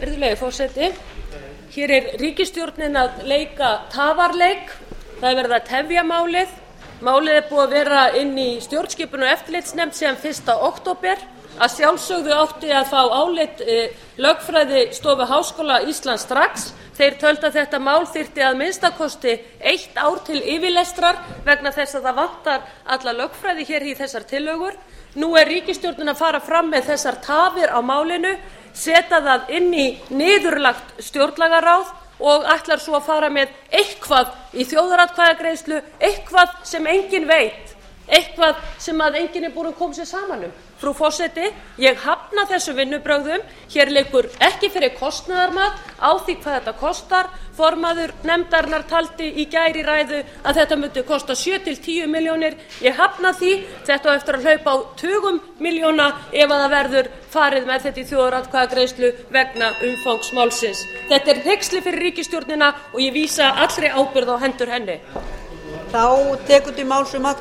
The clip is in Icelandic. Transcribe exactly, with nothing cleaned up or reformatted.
Virðulegi forseti. Hér er ríkisstjórnin að leika tafarleik. Það er verið að tefja málið. Málið er búið að vera inn í stjórnskipunar- og eftirlitsnefnd síðan fyrsta október. Að sjálfsögðu átti að fá álit e, lögfræðistofu Háskóla Íslands strax. Þeir töldu að þetta mál þyrfti að minnsta kosti eitt ár til yfirlestrar vegna þess að það vantar alla lögfræði hér í þessar tillögur. Nú er ríkisstjórnin að fara fram með þessar tafir á málinu, setja það inn í niðurlagt stjórnlagaráð og ætlar svo að fara með eitthvað í þjóðaratkvæðagreiðslu, eitthvað sem enginn veit, eitthvað sem að enginn er búinn að koma sér saman um. Frú forseti, ég hafna þessum vinnubrögðum. Hér liggur ekki fyrir kostnaðarmat á því hvað þetta kostar. Formaður nefndarinnar taldi í gær í ræðu að þetta myndi kosta sjö til tíu milljónir. Ég hafna því. Þetta á eftir að hlaupa á tugum milljóna ef að það verður farið með þetta í þjóðaratkvæðagreiðslu vegna umfangs málsins. Þetta er hneyksli fyrir ríkisstjórnina og ég vísa allri ábyrgð á hendur henni. Þá tekur til máls um